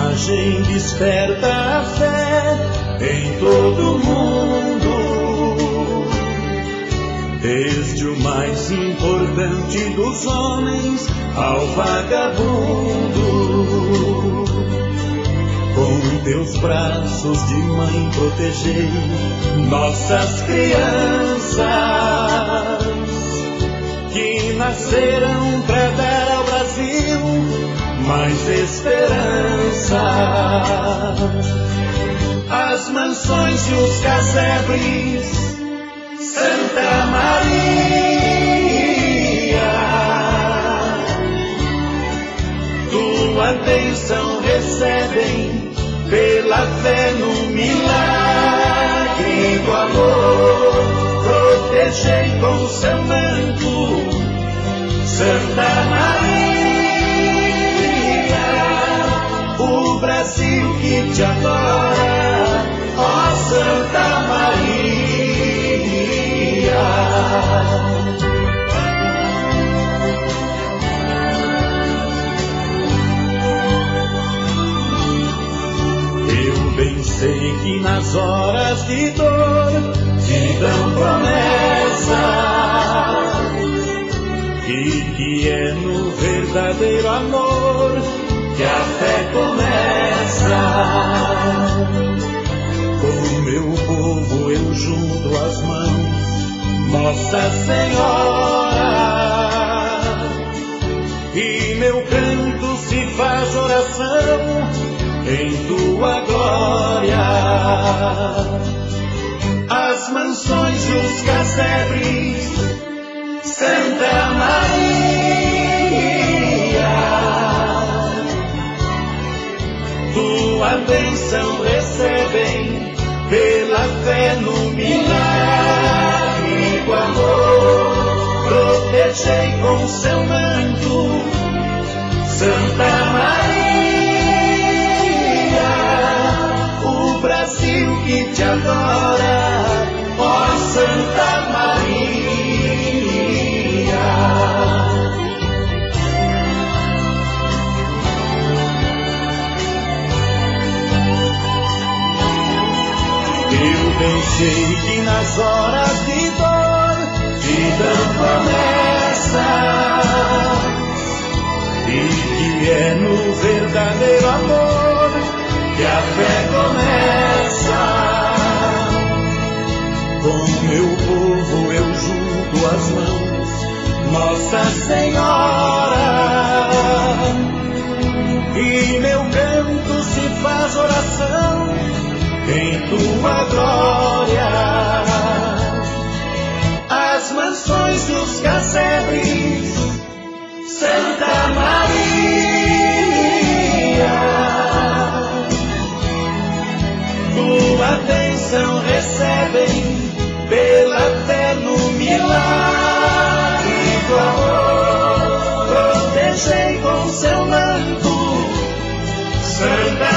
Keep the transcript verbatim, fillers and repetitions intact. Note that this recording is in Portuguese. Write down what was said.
imagem desperta a fé em todo mundo, desde o mais importante dos homens ao vagabundo. Com teus braços de mãe protegei nossas crianças, que nasceram para dar ao Brasil mais esperança. As mansões e os casebres, Santa Maria, tua bênção recebem pela fé no milagre do amor. Protegei com seu manto, Santa Maria, o Brasil que te adora, ó Santa Maria. Eu bem sei que nas horas de dor te dão promessa, e que é no verdadeiro amor que a fé começa. Com meu povo eu junto as mãos, Nossa Senhora, e meu canto se faz oração em tua glória. As mansões e os casebres, Santa Maria, tua bênção recebem pela fé no milagre do amor. Protegei com seu manto, Santa Maria, o Brasil que te adora, ó Santa Maria. Eu pensei que nas horas de dor te dão promessa, e que é no verdadeiro amor que a fé começa. Com meu povo eu junto as mãos, Nossa Senhora, e meu canto se faz oração em tua glória. As mansões e os casebres, Santa Maria, tua bênção recebem pela fé no milagre do amor. Protegei com seu manto, Santa